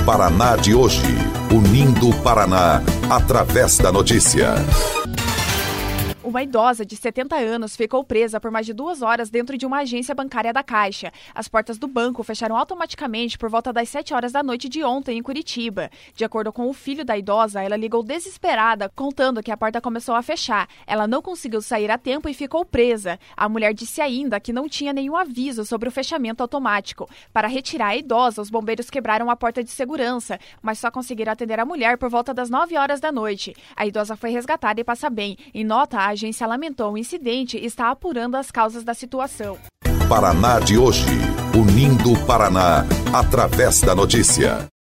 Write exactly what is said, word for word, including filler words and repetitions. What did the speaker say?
Paraná de hoje, unindo o Paraná através da notícia. Uma idosa de setenta anos ficou presa por mais de duas horas dentro de uma agência bancária da Caixa. As portas do banco fecharam automaticamente por volta das sete horas da noite de ontem em Curitiba. De acordo com o filho da idosa, ela ligou desesperada, contando que a porta começou a fechar. Ela não conseguiu sair a tempo e ficou presa. A mulher disse ainda que não tinha nenhum aviso sobre o fechamento automático. Para retirar a idosa, os bombeiros quebraram a porta de segurança, mas só conseguiram atender a mulher por volta das nove horas da noite. A idosa foi resgatada e passa bem. Em nota, a A agência lamentou o incidente e está apurando as causas da situação. Paraná de hoje, unindo o Paraná através da notícia.